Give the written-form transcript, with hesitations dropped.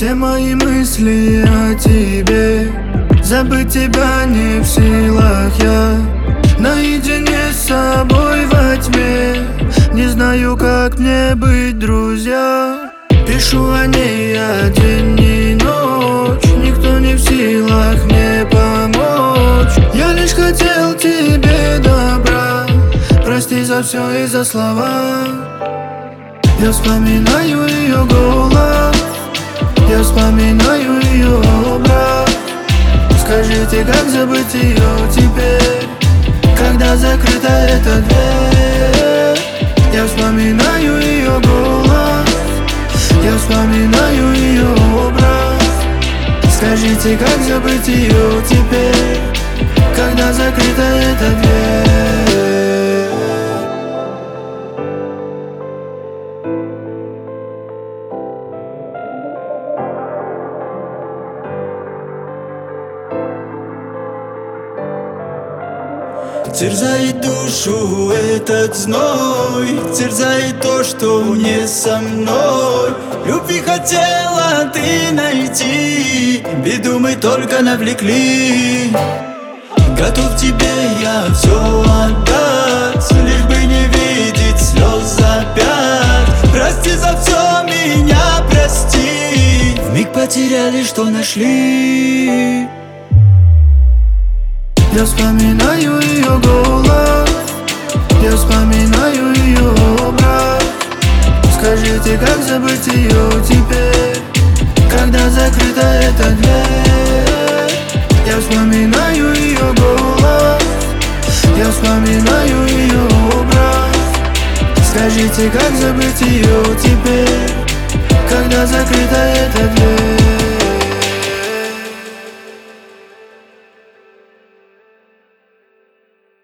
Все мои мысли о тебе, забыть тебя не в силах я. Наедине с собой во тьме, не знаю, как мне быть, друзья. Пишу о ней день и ночь, никто не в силах мне помочь. Я лишь хотел тебе добра, прости за все и за слова. Я вспоминаю ее голос, я вспоминаю ее образ. Скажите, как забыть ее теперь, когда закрыта эта дверь? Я вспоминаю ее голос, я вспоминаю ее образ. Скажите, как забыть ее теперь, когда закрыта эта дверь? Терзает душу этот зной, терзает то, что не со мной. Любви хотела ты найти, беду мы только навлекли. Готов тебе я все отдать, лишь бы не видеть слез опять. Прости за все, меня прости, вмиг потеряли, что нашли. Я вспоминаю ее голос, я вспоминаю ее образ. Скажите, как забыть ее теперь, когда закрыта эта дверь? Я вспоминаю ее голос, я вспоминаю ее образ. Скажите, как забыть ее теперь, когда закрыта эта дверь?